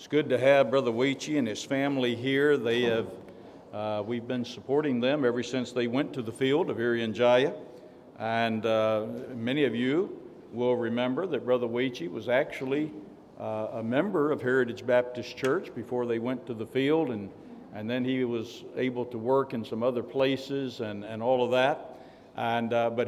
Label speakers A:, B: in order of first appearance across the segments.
A: It's good to have Brother Weechie and his family here. We've been supporting them ever since they went to the field of Irian And many of you will remember that Brother Weechie was actually a member of Heritage Baptist Church before they went to the field, and then he was able to work in some other places and all of that. But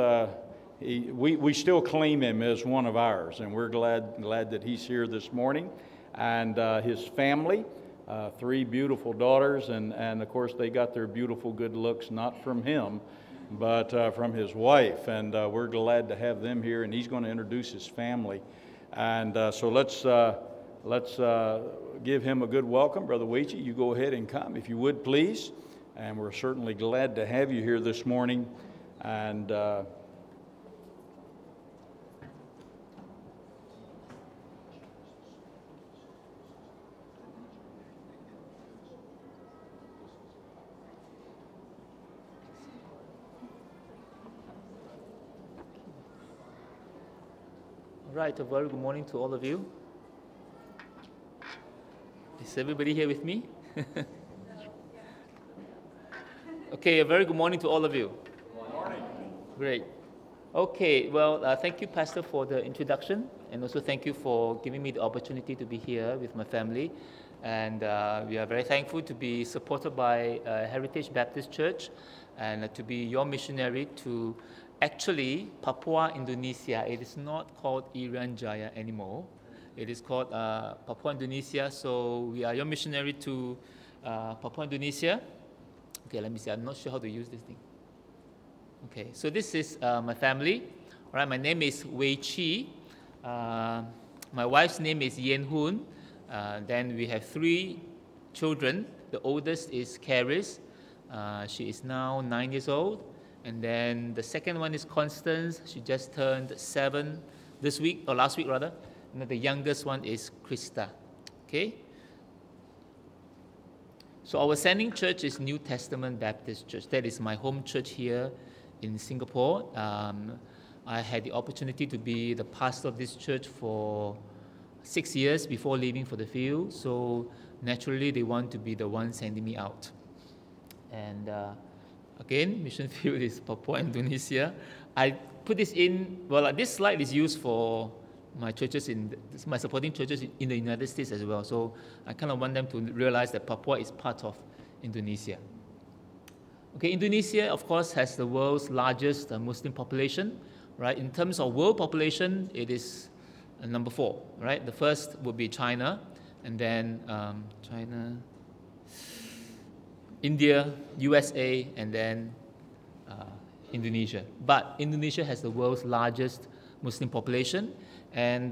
A: we still claim him as one of ours, and we're glad that he's here this morning. And his family, 3 beautiful daughters, and of course they got their beautiful good looks not from him, but from his wife. And we're glad to have them here, and he's going to introduce his family. And so let's give him a good welcome. Brother Weechie, you go ahead and come, if you would, please. And we're certainly glad to have you here this morning. And
B: Right, a very good morning to all of you. Is everybody here with me? Okay, a very good morning to all of you.
A: Good morning.
B: Great. Okay, well, thank you, Pastor, for the introduction, and also thank you for giving me the opportunity to be here with my family. And we are very thankful to be supported by Heritage Baptist Church and to be your missionary to actually Papua, Indonesia. It is not called Irian Jaya anymore. It is called Papua, Indonesia. So we are your missionary to Papua, Indonesia. Okay, let me see. I'm not sure how to use this thing. Okay, so this is my family. All right, my name is Weechie. My wife's name is Yen Hoon. Then we have 3 children. The oldest is Caris. She is now 9 years old. And then the second one is Constance. She just turned 7 this week, or last week rather. And then the youngest one is Krista. Okay? So our sending church is New Testament Baptist Church. That is my home church here in Singapore. I had the opportunity to be the pastor of this church for 6 years before leaving for the field. So naturally, they want to be the one sending me out. And again, mission field is Papua, Indonesia. I put this in, well, this slide is used for my churches, my supporting churches in the United States as well. So I kind of want them to realize that Papua is part of Indonesia. Okay, Indonesia, of course, has the world's largest Muslim population, right? In terms of world population, it is number 4, right? The first would be China, and then China, India, USA, and then Indonesia. But Indonesia has the world's largest Muslim population, and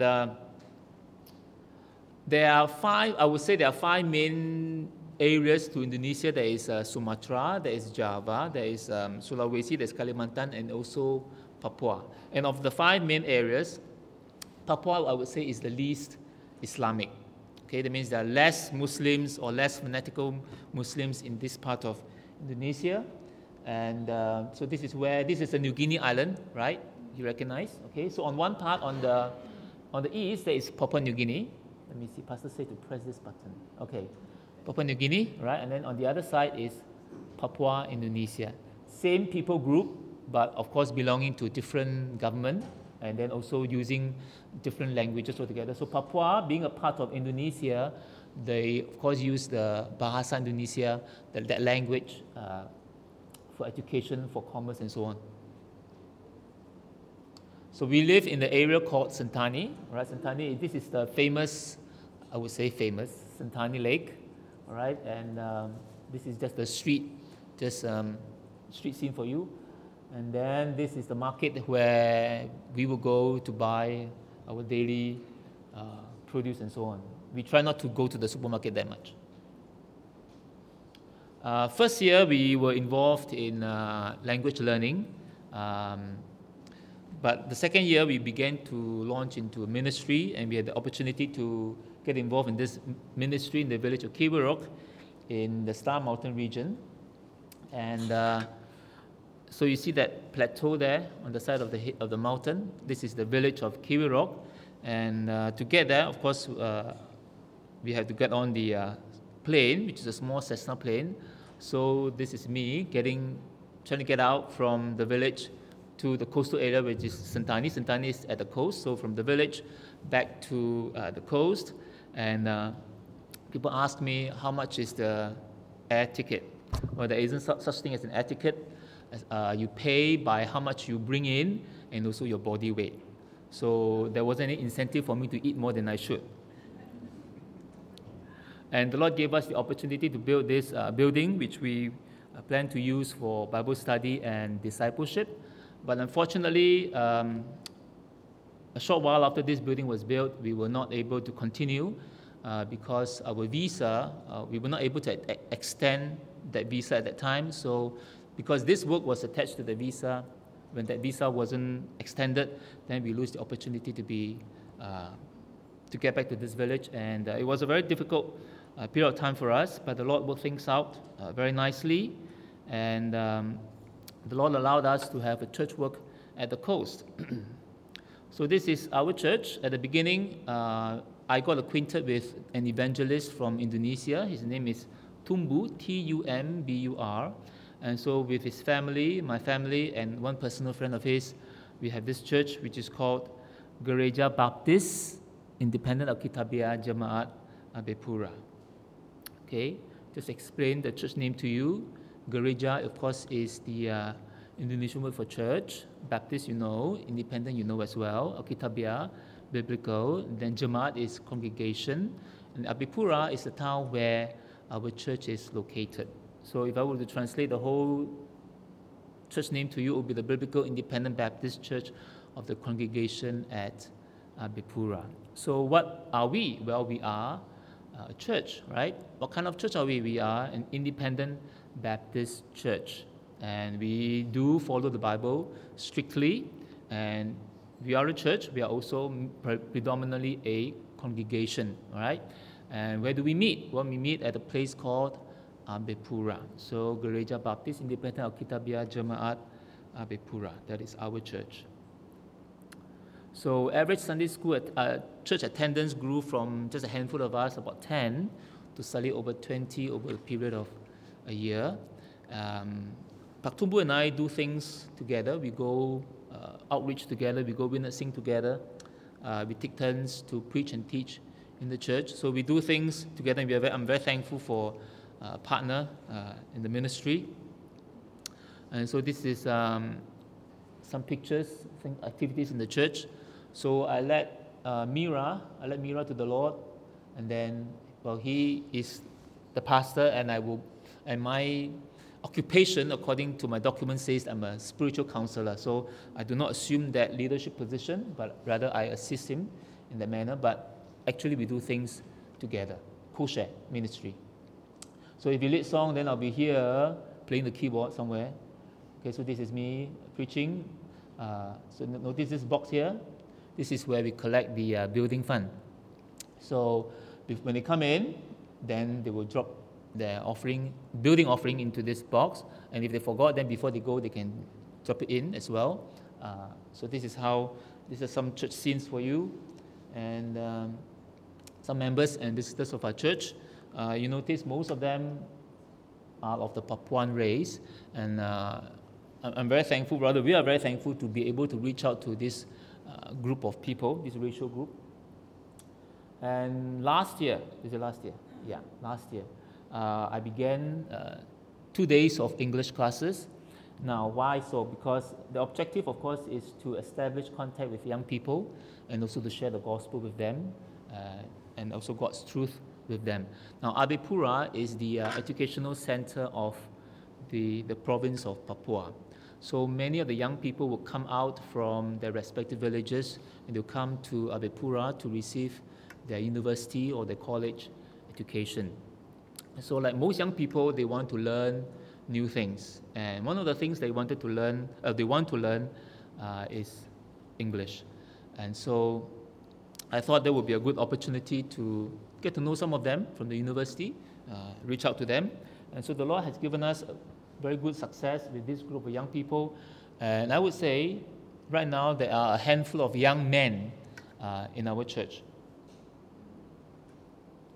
B: there are 5 main areas to Indonesia. There is Sumatra, there is Java, there is Sulawesi, there is Kalimantan, and also Papua. And of the 5 main areas, Papua, I would say, is the least Islamic. Okay, that means there are less Muslims or less fanatical Muslims in this part of Indonesia. And so this is a New Guinea island, right? You recognize? Okay, so on one part, on the east, there is Papua New Guinea. Let me see, Pastor say to press this button. Okay, Papua New Guinea, right? And then on the other side is Papua, Indonesia. Same people group, but of course belonging to different government, and then also using different languages altogether. So Papua, being a part of Indonesia, they of course use the Bahasa Indonesia, that language, for education, for commerce, and so on. So we live in the area called Sentani, right? Sentani, this is the famous, I would say famous, Sentani Lake, all right? And this is just the street scene for you. And then this is the market where we will go to buy our daily produce and so on. We try not to go to the supermarket that much. First year, we were involved in language learning. But the second year, we began to launch into a ministry, and we had the opportunity to get involved in this ministry in the village of Kiwirok in the Star Mountain region. And so you see that plateau there on the side of the mountain. This is the village of Kiwirok. And to get there, of course, we had to get on the plane, which is a small Cessna plane. So this is me trying to get out from the village to the coastal area, which is Sentani. Sentani is at the coast, so from the village back to the coast. And people ask me, how much is the air ticket? Well, there isn't such thing as an air ticket. You pay by how much you bring in and also your body weight. So there wasn't any incentive for me to eat more than I should. And the Lord gave us the opportunity to build this building, which we plan to use for Bible study and discipleship. But unfortunately, a short while after this building was built, we were not able to continue because our visa, we were not able to extend that visa at that time. So because this work was attached to the visa, when that visa wasn't extended, then we lose the opportunity to get back to this village. And it was a very difficult period of time for us, but the Lord worked things out very nicely. And the Lord allowed us to have a church work at the coast. So this is our church. At the beginning, I got acquainted with an evangelist from Indonesia. His name is Tumbur, Tumbur. And so with his family, my family, and one personal friend of his, we have this church which is called Gereja Baptis Independent Alkitabiah Jemaat Abe Pura. Okay, just explain the church name to you. Gereja, of course, is the Indonesian word for church. Baptist, you know. Independent, you know as well. Alkitabiah, biblical. Then Jemaat is congregation. And Abe Pura is the town where our church is located. So if I were to translate the whole church name to you, it would be the Biblical Independent Baptist Church of the Congregation at Abe Pura. So what are we? Well, we are a church, right? What kind of church are we? We are an independent Baptist church. And we do follow the Bible strictly. And we are a church. We are also predominantly a congregation, all right? And where do we meet? Well, we meet at a place called Abe Pura. So Gereja Baptis Independent Alkitabiah Jemaat Abe Pura. That is our church. So average Sunday school church attendance grew from just a handful of us, about 10, to suddenly over 20 over a period of a year. Pak Tumbu and I do things together. We go outreach together. We go witnessing together. We take turns to preach and teach in the church. So we do things together. And I'm very thankful for a partner in the ministry. And so this is some pictures, activities in the church. So I led Mira to the Lord, and then, well, he is the pastor, and my occupation, according to my document, says I'm a spiritual counselor. So I do not assume that leadership position, but rather I assist him in that manner. But actually, we do things together, co-share ministry. So if you lead song, then I'll be here playing the keyboard somewhere. Okay, so this is me preaching. So notice this box here. This is where we collect the building fund. So when they come in, then they will drop their building offering into this box. And if they forgot, then before they go, they can drop it in as well. So these are some church scenes for you. And some members and visitors of our church. You notice most of them are of the Papuan race. And I'm very thankful, we are very thankful to be able to reach out to this group of people, this racial group. And last year, I began 2 days of English classes. Now, why so? Because the objective, of course, is to establish contact with young people and also to share the gospel with them and also God's truth with them. Now, Abe Pura is the educational center of the province of Papua. So many of the young people will come out from their respective villages and they'll come to Abe Pura to receive their university or their college education. So like most young people, they want to learn new things. And one of the things they want to learn is English. And so I thought there would be a good opportunity to get to know some of them from the university, reach out to them. And so the Lord has given us very good success with this group of young people. And I would say right now there are a handful of young men in our church.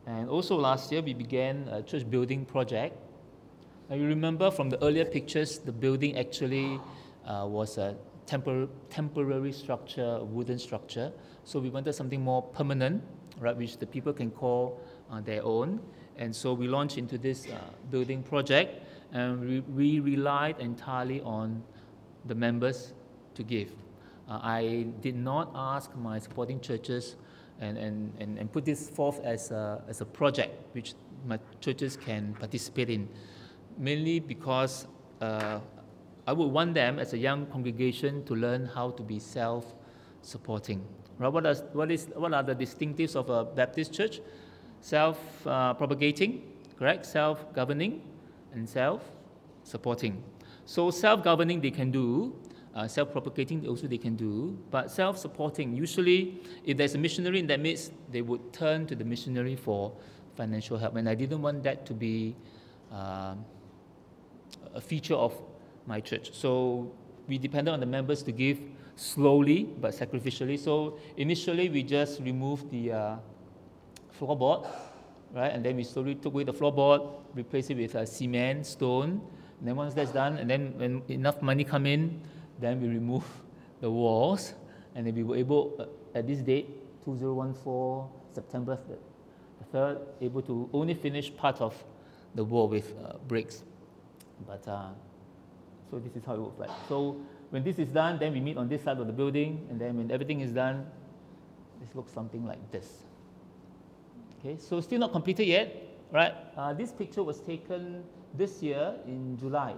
B: And also last year, we began a church building project. Now you remember from the earlier pictures, the building actually was a temporary structure, a wooden structure. So we wanted something more permanent, right, which the people can call their own. And so we launched into this building project, and we relied entirely on the members to give. I did not ask my supporting churches and put this forth as a project which my churches can participate in, mainly because I would want them as a young congregation to learn how to be self-supporting. Right? What are the distinctives of a Baptist church? Self-propagating, correct? Self-governing and self-supporting. So self-governing they can do, self-propagating also they can do, but self-supporting, usually if there's a missionary in that midst, they would turn to the missionary for financial help. And I didn't want that to be a feature of my church. So we depended on the members to give slowly but sacrificially. So initially we just removed the floorboard, right? And then we slowly took away the floorboard, replaced it with cement, stone. And then once that's done, and then when enough money come in, then we remove the walls. And then we were able, at this date, 2014, September the 3rd, able to only finish part of the wall with bricks. But so this is how it looks like. So when this is done, then we meet on this side of the building, and then when everything is done, this looks something like this. Okay, so still not completed yet, right? This picture was taken this year in July.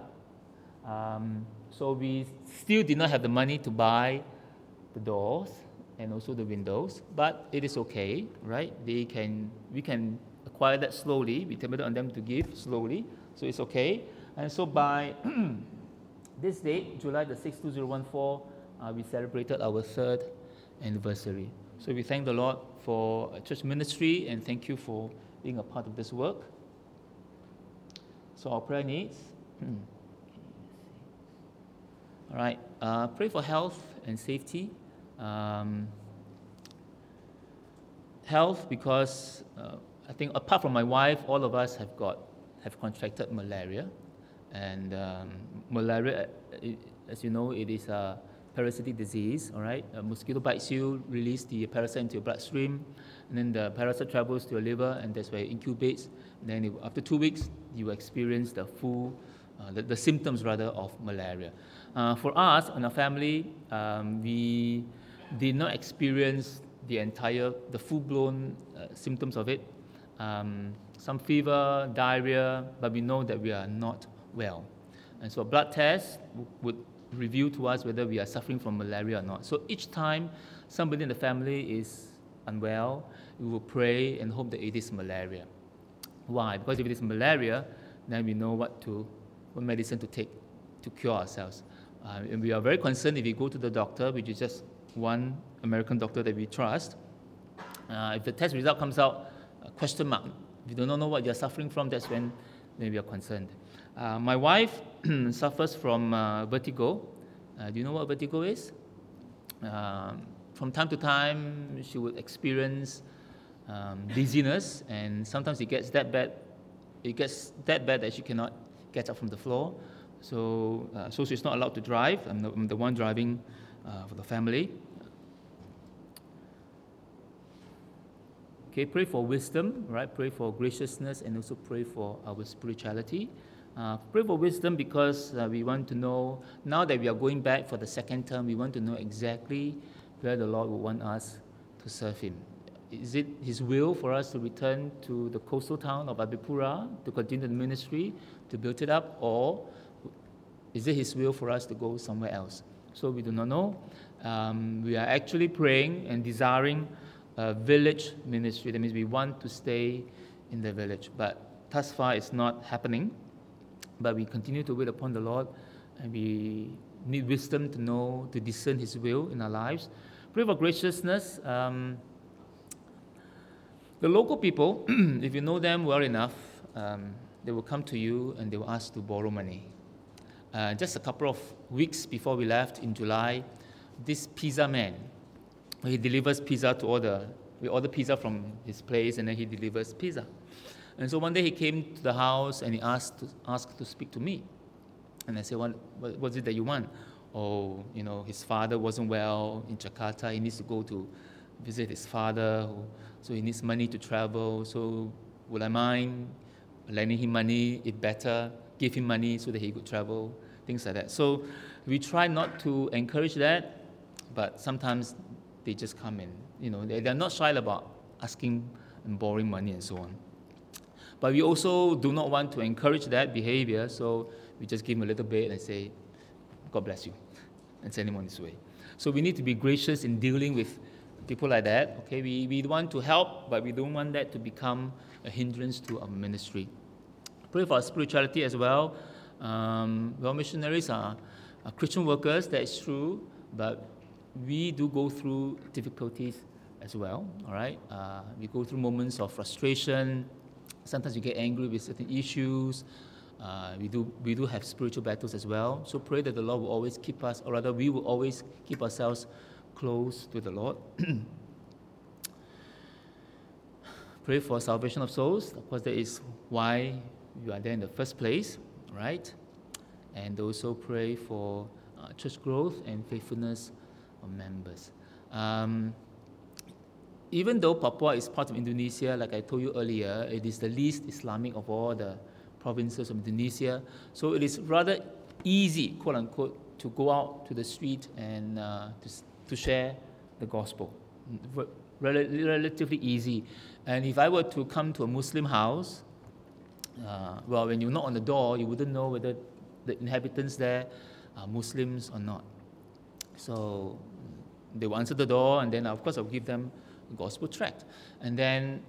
B: So we still did not have the money to buy the doors and also the windows, but it is okay, right? We can acquire that slowly. We depended on them to give slowly, so it's okay. And so by this date, July the 6th, 2014, we celebrated our 3rd anniversary. So we thank the Lord for church ministry, and thank you for being a part of this work. So our prayer needs. All right, pray for health and safety. Health, because I think apart from my wife, all of us have contracted malaria. And malaria, as you know, it is a parasitic disease, all right? A mosquito bites you, release the parasite into your bloodstream, and then the parasite travels to your liver, and that's where it incubates. And then after 2 weeks, you experience the symptoms rather of malaria. For us and our family, we did not experience the full-blown symptoms of it. Some fever, diarrhea, but we know that we are not well. And so a blood test would reveal to us whether we are suffering from malaria or not. So each time somebody in the family is unwell, we will pray and hope that it is malaria. Why? Because if it is malaria, then we know what medicine to take to cure ourselves. And we are very concerned if we go to the doctor, which is just one American doctor that we trust. If the test result comes out, question mark, if you don't know what you're suffering from, that's when we are concerned. My wife suffers from vertigo. Do you know what vertigo is? From time to time, she would experience dizziness, and sometimes it gets that bad. It gets that bad that she cannot get up from the floor. So she's not allowed to drive. I'm the one driving for the family. Okay, pray for wisdom, right? Pray for graciousness, and also pray for our spirituality. Pray for wisdom because we want to know, now that we are going back for the second term, we want to know exactly where the Lord will want us to serve Him. Is it His will for us to return to the coastal town of Abipura to continue the ministry, to build it up, or is it His will for us to go somewhere else? So we do not know. We are actually praying and desiring a village ministry. That means we want to stay in the village, but thus far it's not happening. But we continue to wait upon the Lord, and we need wisdom to know, to discern His will in our lives. Pray for graciousness. The local people, if you know them well enough, they will come to you and they will ask to borrow money. Just a couple of weeks before we left in July, this pizza man, he delivers pizza to all the We order pizza from his place, and then he delivers pizza. And so one day he came to the house and he asked to speak to me. And I said, what was it that you want? Oh, his father wasn't well in Jakarta. He needs to go to visit his father, so he needs money to travel. So would I mind lending him money? If better, give him money so that he could travel, things like that. So we try not to encourage that, but sometimes they just come in. They're not shy about asking and borrowing money and so on. But we also do not want to encourage that behavior, so we just give him a little bit and say, God bless you, and send him on his way. So we need to be gracious in dealing with people like that. Okay, we want to help, but we don't want that to become a hindrance to our ministry. Pray for our spirituality as well. Missionaries are Christian workers, that is true, but we do go through difficulties as well, all right? We go through moments of frustration. Sometimes we get angry with certain issues. We do have spiritual battles as well. So pray that the Lord will always keep us, or rather we will always keep ourselves close to the Lord. Pray for salvation of souls. Of course, that is why you are there in the first place, right? And also pray for church growth and faithfulness of members. Even though Papua is part of Indonesia, like I told you earlier, it is the least Islamic of all the provinces of Indonesia. So it is rather easy, quote unquote, to go out to the street and to share the gospel. Relatively easy. And if I were to come to a Muslim house, when you knock on the door, you wouldn't know whether the inhabitants there are Muslims or not. So they will answer the door, and then of course I'll give them a gospel tract. And then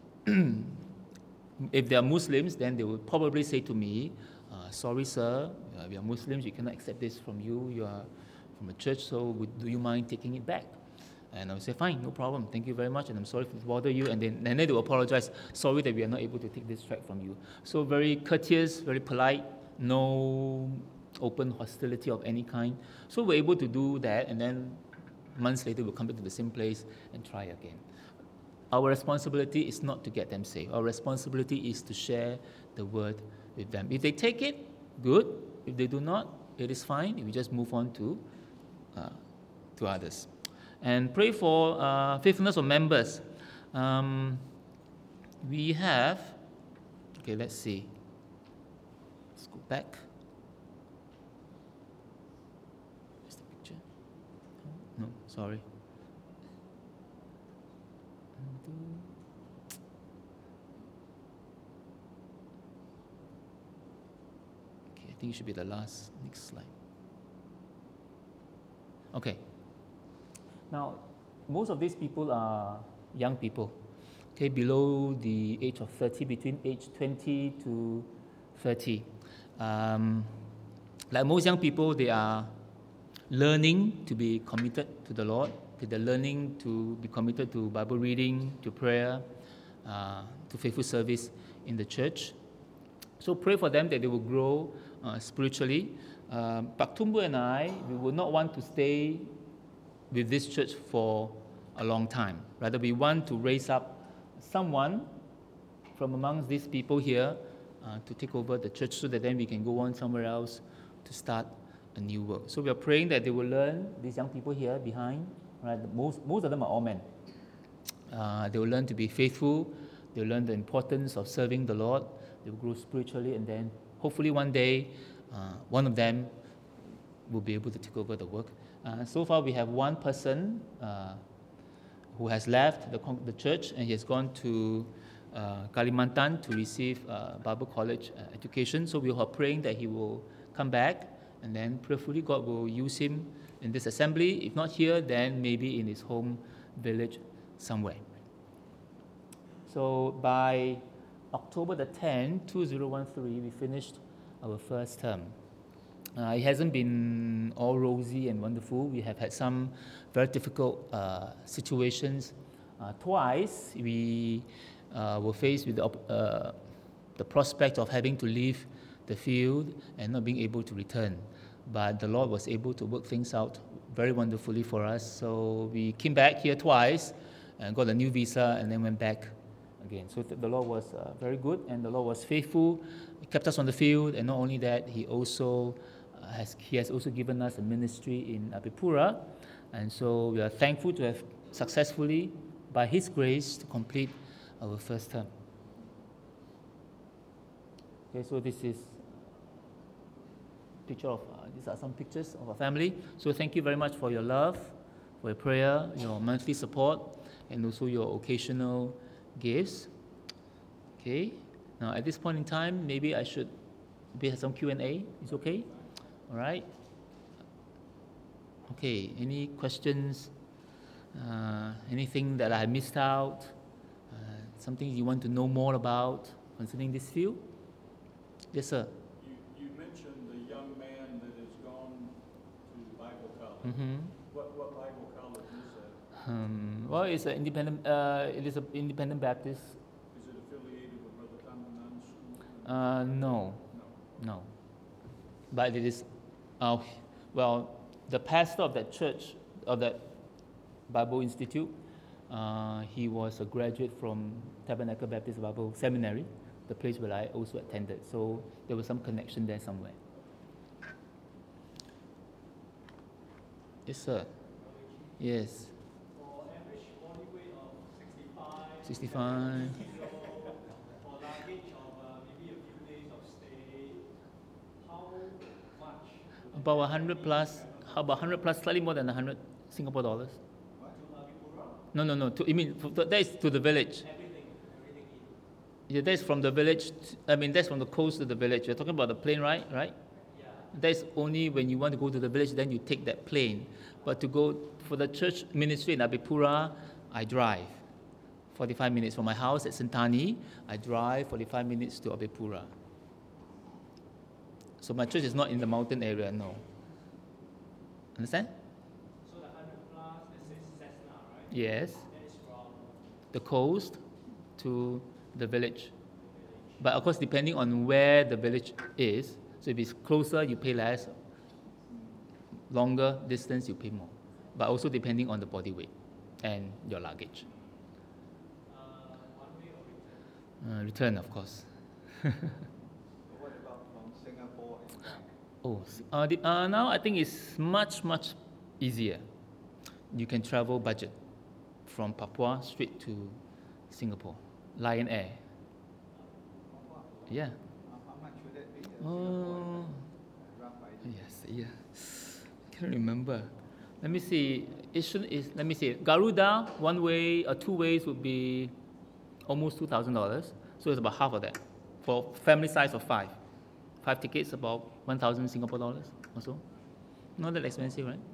B: if they are Muslims, then they will probably say to me, sorry sir, we are Muslims, we cannot accept this from you, you are from a church, so do you mind taking it back? And I will say, fine, no problem, thank you very much, and I'm sorry to bother you, and then they will apologize, sorry that we are not able to take this tract from you. So very courteous, very polite, no open hostility of any kind. So we're able to do that, and then months later we'll come back to the same place and try again. Our responsibility is not to get them saved. Our responsibility is to share the word with them. If they take it, good. If they do not, it is fine. We just move on to others. And pray for faithfulness of members. We have, okay, let's see. Let's go back. Where's the picture? No, sorry. Okay, I think it should be the next slide. Okay. Now, most of these people are young people, okay, below the age of 30, between age 20 to 30. Like most young people, they are learning to be committed to the Lord. They're learning to be committed to Bible reading, to prayer, to faithful service in the church. So pray for them that they will grow spiritually. Pak Tumbu and I, we would not want to stay with this church for a long time. Rather, we want to raise up someone from amongst these people here to take over the church so that then we can go on somewhere else to start a new work. So we are praying that they will learn, these young people here behind, right? Most of them are all men. They will learn to be faithful. They will learn the importance of serving the Lord. They will grow spiritually, and then hopefully one day, one of them will be able to take over the work. So far, we have one person who has left the church, and he has gone to Kalimantan to receive Bible college education. So we are praying that he will come back, and then prayerfully God will use him in this assembly. If not here, then maybe in his home village somewhere. So by October the 10th, 2013, we finished our first term. It hasn't been all rosy and wonderful. We have had some very difficult situations. Twice, we were faced with the prospect of having to leave the field and not being able to return. But the Lord was able to work things out very wonderfully for us. So we came back here twice, and got a new visa, and then went back again. So the Lord was very good, and the Lord was faithful. He kept us on the field, and not only that, He has also given us a ministry in Abipura, and so we are thankful to have successfully, by His grace, to complete our first term. Okay, so this is picture of these are some pictures of our family. So thank you very much for your love, for your prayer, your monthly support, and also your occasional gifts. Okay. Now at this point in time, maybe I should have some Q&A. Is okay? All right. Okay. Any questions? Anything that I missed out? Something you want to know more about concerning this field? Yes, sir.
A: You mentioned the young man that has gone to Bible college.
B: Mm-hmm.
A: What Bible college is that?
B: Well, it's an independent. It is an independent Baptist.
A: Is it affiliated with Brother Tamanan School?
B: No. But it is. Well, the pastor of that church, of that Bible Institute, he was a graduate from Tabernacle Baptist Bible Seminary, the place where I also attended. So there was some connection there somewhere. Yes, sir. Yes.
C: For average body weight of 65.
B: 65.
C: For luggage of maybe a few days of stay, how much?
B: About 100 plus. How about 100 plus? Slightly more than 100 Singapore dollars.
C: To Abipura?
B: No. That is to the village.
C: Everything in.
B: Yeah, that's from the village. That's from the coast to the village. You're talking about the plane, right? Right?
C: Yeah.
B: That's only when you want to go to the village, then you take that plane. But to go for the church ministry in Abipura, I drive 45 minutes from my house at Sentani. I drive 45 minutes to Abipura. So my church is not in the mountain area, no. Understand?
C: So the 100 plus, let's say Cessna, right?
B: Yes.
C: That is from
B: The coast to the village. But of course, depending on where the village is, so if it's closer, you pay less. Longer distance, you pay more. But also depending on the body weight and your luggage.
C: one way or return.
B: Return, of course.
D: What about from Singapore and back?
B: Now I think it's much, much easier. You can travel budget from Papua straight to Singapore. Lion Air. Yeah.
D: How much would that be?
B: Oh.
D: Rough idea.
B: Yes, yeah. Can't remember. Let me see. Let me see. Garuda, one way or two ways would be almost $2,000. So it's about half of that. For family size of 5. 5 tickets, about 1,000 Singapore dollars or so. Not that expensive, right?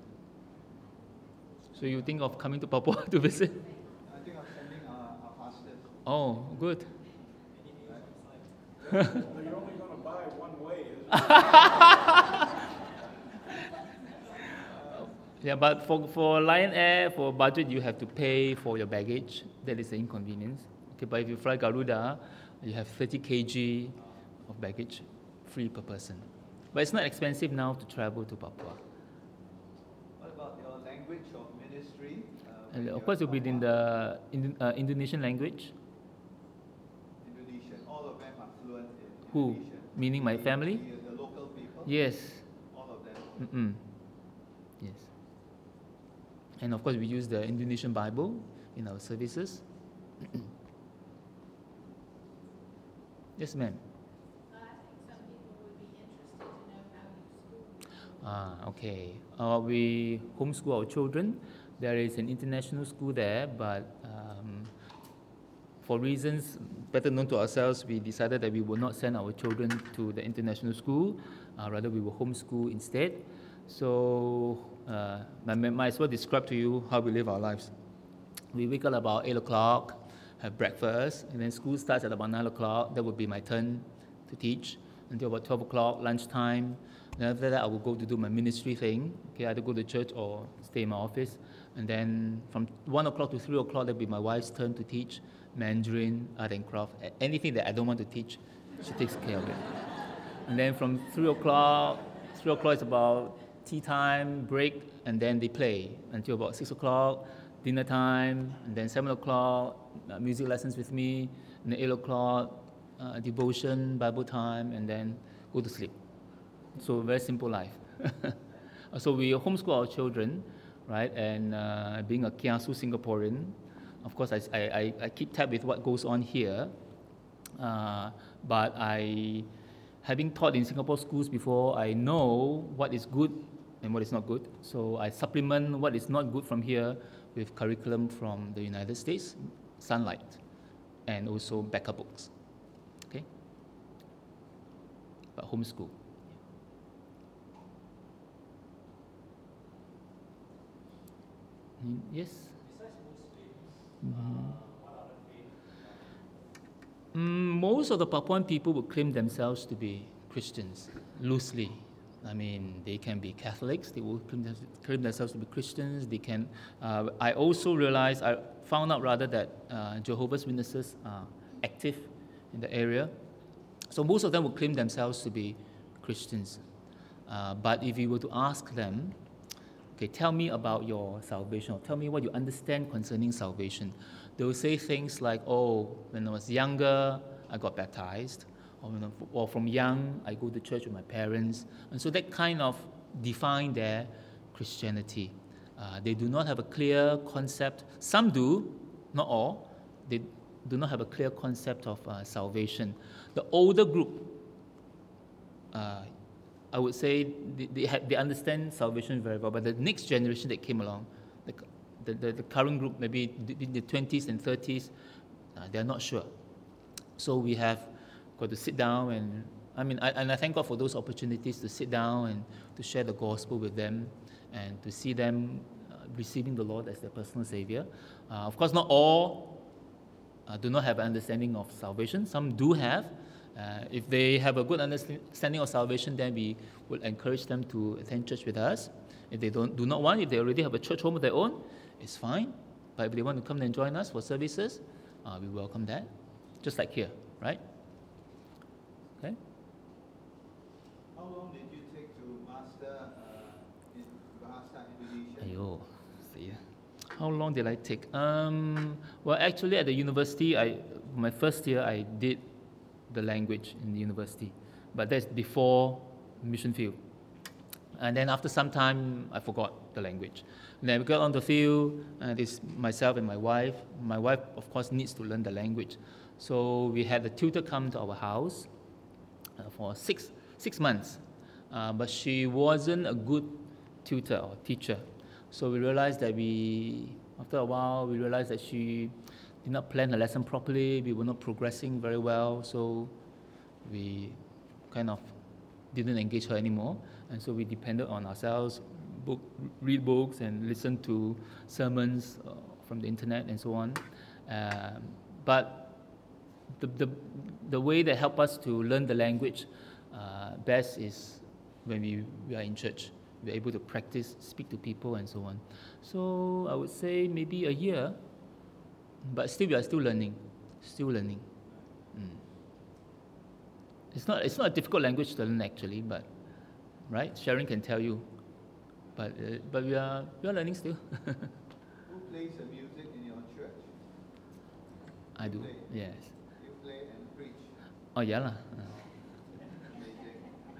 B: So you think of coming to Papua to visit?
D: I think of sending our pastors.
B: Oh, good.
A: You're only going to buy one way, isn't it?
B: Yeah, but for Lion Air, for budget, you have to pay for your baggage. That is the inconvenience. Okay, but if you fly Garuda, you have 30 kg of baggage free per person. But it's not expensive now to travel to Papua.
D: What about your language of ministry?
B: And of course, it will be in the Indonesian language.
D: Indonesian. All of them are fluent in
B: Who?
D: Indonesian.
B: Meaning my family?
D: The local people?
B: Yes.
D: All of them.
B: Mm-mm. Yes. And of course, we use the Indonesian Bible in our services. Yes, ma'am.
E: I think some people would be interested to know how you school.
B: Okay. We homeschool our children. There is an international school there, but for reasons better known to ourselves, we decided that we will not send our children to the international school. Rather, we will homeschool instead. So, I might as well describe to you how we live our lives. We wake up about 8 o'clock, have breakfast, and then school starts at about 9 o'clock. That would be my turn to teach until about 12 o'clock, lunchtime. Then after that, I will go to do my ministry thing. Okay, either go to church or stay in my office. And then from 1 o'clock to 3 o'clock, that will be my wife's turn to teach Mandarin, art and craft. Anything that I don't want to teach, she takes care of it. And then from 3 o'clock is about tea time, break, and then they play until about 6 o'clock. dinner time, and then 7 o'clock, music lessons with me, and then 8 o'clock, devotion, Bible time, and then go to sleep. So very simple life. So we homeschool our children, right? And being a Kiasu Singaporean, of course, I keep tab with what goes on here. But having taught in Singapore schools before, I know what is good and what is not good. So I supplement what is not good from here with curriculum from the United States, Sunlight, and also backup books. Okay? But homeschool. Yes?
C: Besides Muslims, what other faiths?
B: Most of the Papuan people would claim themselves to be Christians, loosely. I mean, they can be Catholics, they will claim themselves to be Christians, they can... I also realized, I found out rather that Jehovah's Witnesses are active in the area. So most of them would claim themselves to be Christians. But if you were to ask them, okay, tell me about your salvation, or tell me what you understand concerning salvation, they will say things like, oh, when I was younger, I got baptized, or from young, I go to church with my parents. And so that kind of define their Christianity. They do not have a clear concept. Some do, not all. They do not have a clear concept of salvation. The older group, I would say they understand salvation very well, but the next generation that came along, the current group, maybe in the 20s and 30s, they're not sure. So we have got to sit down and, I thank God for those opportunities to sit down and to share the gospel with them and to see them receiving the Lord as their personal Savior. Of course, not all do not have an understanding of salvation. Some do have. If they have a good understanding of salvation, then we will encourage them to attend church with us. If they do not want, if they already have a church home of their own, it's fine. But if they want to come and join us for services, we welcome that. Just like here, right? Okay?
D: How long did you take to master in Bahasa Indonesia?
B: Ayo, see. How long did I take? Well, actually, at the university, my first year, I did the language in the university, but that's before mission field. And then after some time, I forgot the language. And then we got on the field, and it's myself and my wife. My wife, of course, needs to learn the language. So we had the tutor come to our house for six months. But she wasn't a good tutor or teacher. So we realized that after a while, we realized that she did not plan the lesson properly. We were not progressing very well. So we kind of didn't engage her anymore. And so we depended on ourselves, read books and listen to sermons from the internet and so on. But the way that helped us to learn the language best is when we are in church. We're able to practice, speak to people and so on. So I would say maybe a year, but still we are still learning. It's not a difficult language to learn actually, but right? Sharon can tell you. But we are learning still.
D: Who plays the music in your church?
B: I do.
D: Play.
B: Yes.
D: You play and preach.
B: Oh yeah lah.
D: Amazing.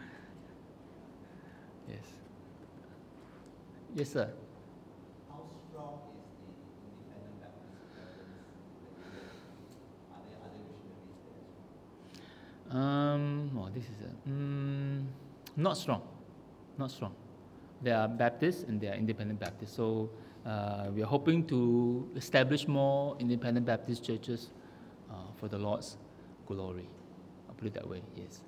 B: Yes. Yes, sir.
F: How strong is the independent Baptist presence in the area? Are there other missionaries there as well?
B: This is not strong. There are Baptists and there are independent Baptists. So we are hoping to establish more independent Baptist churches for the Lord's glory. I'll put it that way, yes.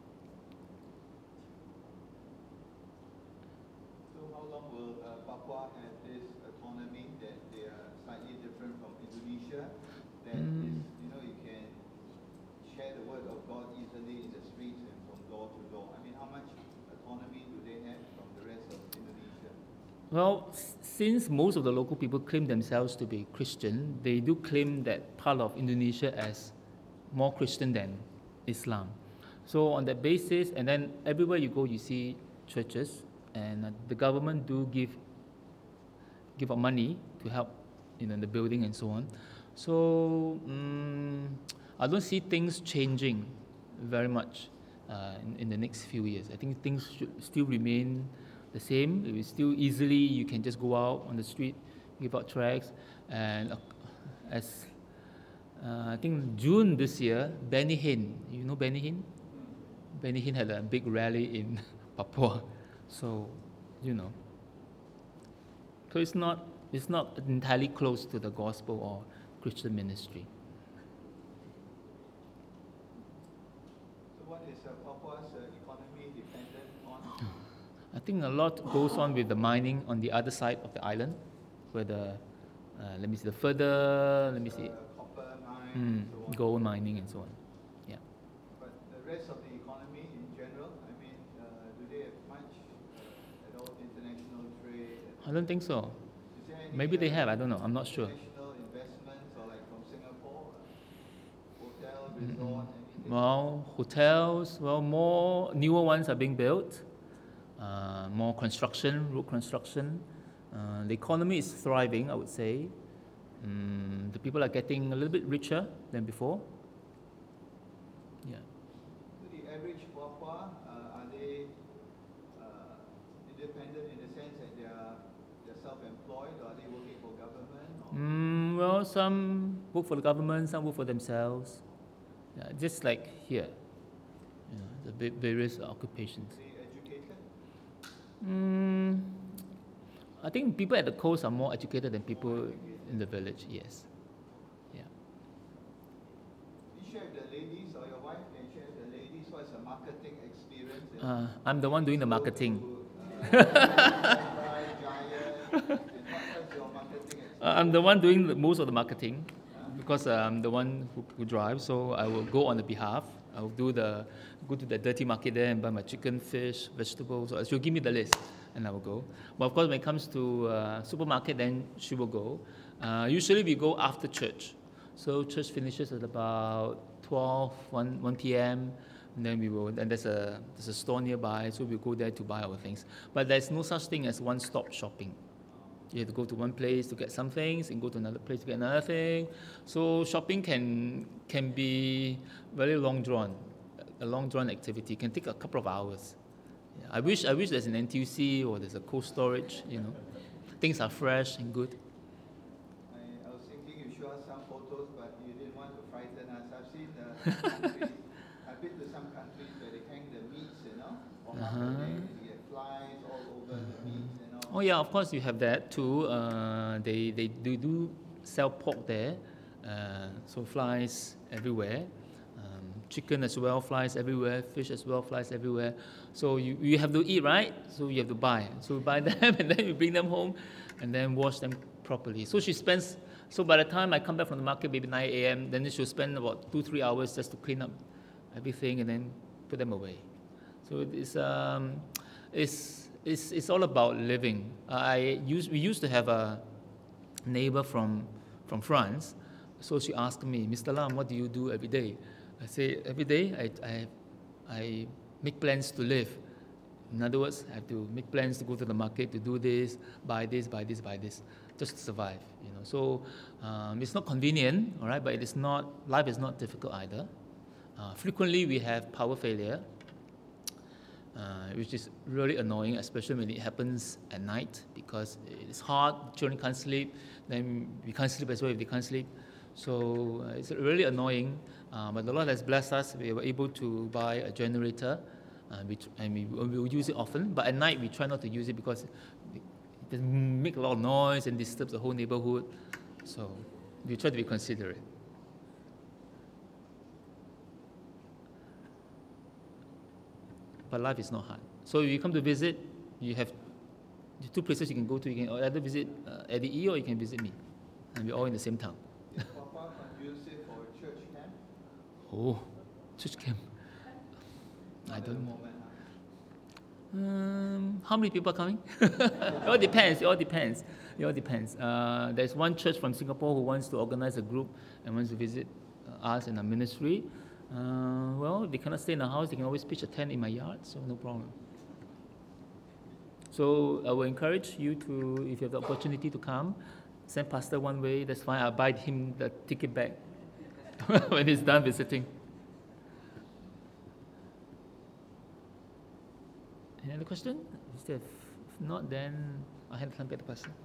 D: So how long will Papua have this autonomy that they are slightly different from Indonesia? That is, you can share the word of God easily in the streets and from door to door. I mean, how much autonomy do they have from the rest of Indonesia?
B: Well, since most of the local people claim themselves to be Christian, they do claim that part of Indonesia as more Christian than Islam. So on that basis, and then everywhere you go, you see churches, and the government do give up money to help in the building and so on. So I don't see things changing very much in the next few years. I think things should still remain the same. It is still easily, you can just go out on the street, give out tracts, and as I think June this year, Benny Hinn, you know Benny Hinn? Benny Hinn had a big rally in Papua, so so it's not entirely close to the gospel or Christian ministry.
D: So what is Papua's economy dependent on?
B: I think a lot goes on with the mining on the other side of the island, where the
D: Copper mine and so on.
B: gold mining and so on. Yeah.
D: But the rest of the economy in general, I mean, do they have much at all international trade?
B: I don't think so.
D: Is there any,
B: Maybe they have. I don't know. I'm not sure.
D: International investments or like from Singapore, hotel, resort, anything?
B: Well, hotels. Well, more newer ones are being built. More construction, road construction. The economy is thriving, I would say. The people are getting a little bit richer than before. Yeah.
D: So the average Papua, are they independent in the sense that they're self-employed, or are they working for government? Or?
B: Well, some work for the government, some work for themselves. Yeah, just like here, the various occupations.
D: Are they educated?
B: I think people at the coast are more educated than people in the village. Yes. Yeah.
D: You share with the ladies, or your wife can share with the ladies what's a marketing experience?
B: I'm the one doing the marketing.
D: What's your marketing experience?
B: I'm the one doing most of the marketing because I'm the one who drives. So I will go on the behalf. I will go to the dirty market there and buy my chicken, fish, vegetables. So she'll give me the list, and I will go. But of course, when it comes to supermarket, then she will go. Usually we go after church. So church finishes at about 1 p.m. And then there's a store nearby, so we'll go there to buy our things. But there's no such thing as one-stop shopping. You have to go to one place to get some things and go to another place to get another thing. So shopping can be very a long-drawn activity. It can take a couple of hours. Yeah, I wish there's an NTUC or there's a cold storage. Things are fresh and good.
D: I was thinking you show us some photos, but you didn't want to frighten us. I've seen some countries, I've been to some countries where they hang the meats, on Monday, and you get flies all over the meats,
B: Oh yeah, of course you have that too. They do sell pork there, so flies everywhere. Chicken as well, flies everywhere. Fish as well, flies everywhere. So you have to eat, right? So you have to buy. So you buy them and then you bring them home, and then wash them properly. So by the time I come back from the market, maybe 9 a.m., then she'll spend about 2-3 hours just to clean up everything and then put them away. So it's all about living. We used to have a neighbor from France, so she asked me, Mr. Lam, what do you do every day? I say, every day I make plans to live. In other words, I have to make plans to go to the market, to do this, buy this, just to survive. So it's not convenient, all right, but life is not difficult either. Frequently we have power failure, which is really annoying, especially when it happens at night, because it's hot, children can't sleep, then we can't sleep as well if they can't sleep. So it's really annoying, but the Lord has blessed us. We were able to buy a generator, and we will use it often, but at night we try not to use it because it makes a lot of noise and disturbs the whole neighborhood. So we try to be considerate. But life is not hard. So if you come to visit, you have the two places you can go to. You can either visit Eddie E or you can visit me. And we're all in the same town.
D: Is Papua conducive for a church camp?
B: Oh, church camp. I don't know. How many people are coming? It all depends. There's one church from Singapore who wants to organize a group and wants to visit us in our ministry. Well, they cannot stay in the house. They can always pitch a tent in my yard, so no problem. So I will encourage you to, if you have the opportunity to come, send pastor one way, that's fine. I'll buy him the ticket back when he's done visiting. Any other question? If not, then I'll hand it back to pastor.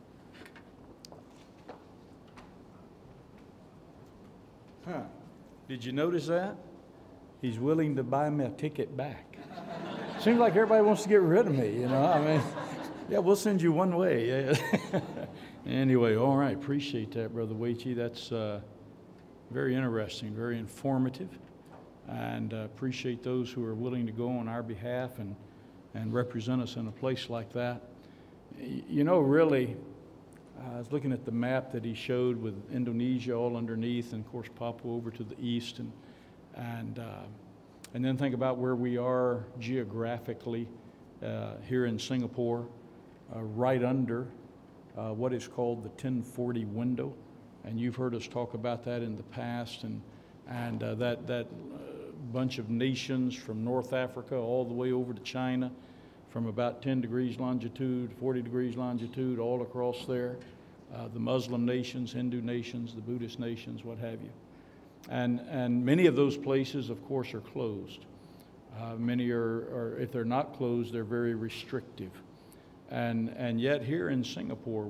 A: Huh. Did you notice that? He's willing to buy me a ticket back. Seems like everybody wants to get rid of me, you know. I mean, yeah, we'll send you one way. Yeah. Anyway, all right. Appreciate that, Brother Weichi. That's very interesting, very informative. And appreciate those who are willing to go on our behalf and represent us in a place like that. You know, really, I was looking at the map that he showed with Indonesia all underneath, and of course Papua over to the east, and then think about where we are geographically here in Singapore, right under what is called the 1040 window, and you've heard us talk about that in the past, and that bunch of nations from North Africa all the way over to China, from about 10 degrees longitude, 40 degrees longitude, all across there. The Muslim nations, Hindu nations, the Buddhist nations, what have you. And many of those places, of course, are closed. Many are, if they're not closed, they're very restrictive. And yet here in Singapore,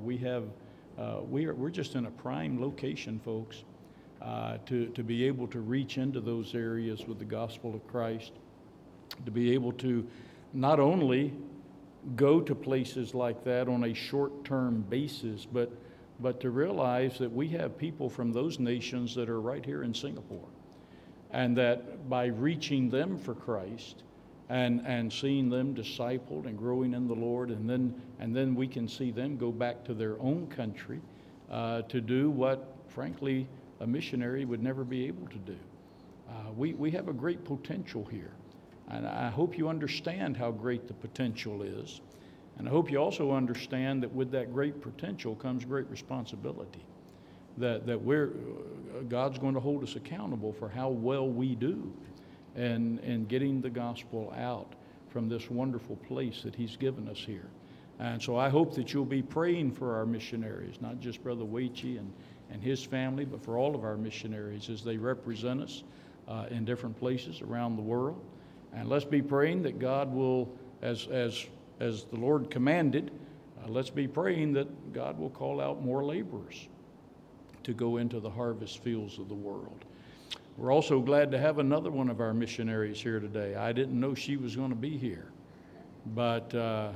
A: we're just in a prime location, folks, to be able to reach into those areas with the gospel of Christ, to be able to not only go to places like that on a short-term basis, but to realize that we have people from those nations that are right here in Singapore, and that by reaching them for Christ and seeing them discipled and growing in the Lord, and then we can see them go back to their own country to do what, frankly, a missionary would never be able to do. We have a great potential here. And I hope you understand how great the potential is. And I hope you also understand that with that great potential comes great responsibility. That God's going to hold us accountable for how well we do in getting the gospel out from this wonderful place that He's given us here. And so I hope that you'll be praying for our missionaries, not just Brother Weichi and his family, but for all of our missionaries as they represent us in different places around the world. And let's be praying that God will, as the Lord commanded, let's be praying that God will call out more laborers to go into the harvest fields of the world. We're also glad to have another one of our missionaries here today. I didn't know she was going to be here, but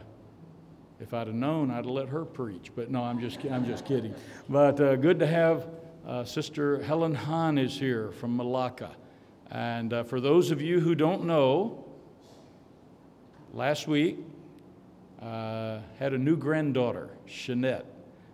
A: if I'd have known, I'd have let her preach. But no, I'm just kidding. But good to have Sister Helen Han is here from Malacca. And for those of you who don't know, last week had a new granddaughter, Shanette.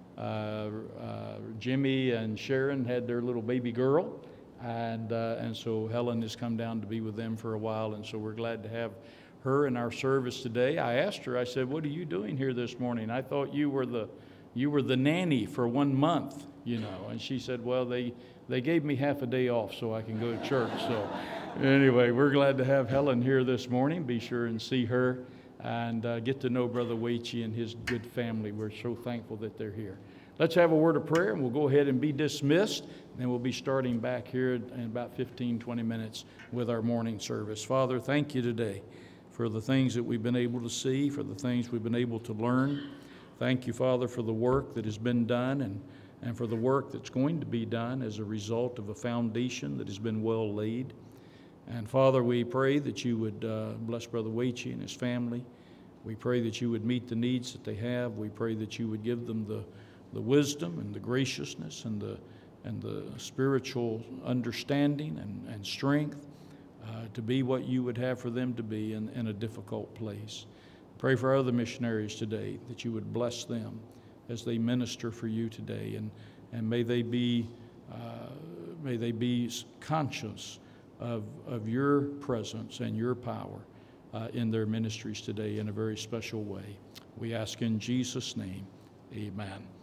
A: Jimmy and Sharon had their little baby girl, and so Helen has come down to be with them for a while, and so we're glad to have her in our service today. I asked her, I said, "What are you doing here this morning? I thought you were the nanny for 1 month, you know." And she said, "Well, they gave me half a day off so I can go to church." So anyway, we're glad to have Helen here this morning. Be sure and see her and get to know Brother Weichi and his good family. We're so thankful that they're here. Let's have a word of prayer, and we'll go ahead and be dismissed. And then we'll be starting back here in about 15, 20 minutes with our morning service. Father, thank you today for the things that we've been able to see, for the things we've been able to learn. Thank you, Father, for the work that has been done and for the work that's going to be done as a result of a foundation that has been well laid. And Father, we pray that you would bless Brother Weichi and his family. We pray that you would meet the needs that they have. We pray that you would give them the wisdom and the graciousness and the spiritual understanding and strength to be what you would have for them to be in a difficult place. Pray for other missionaries today, that you would bless them as they minister for you today, and may they be conscious of your presence and your power in their ministries today in a very special way. We ask in Jesus' name, amen.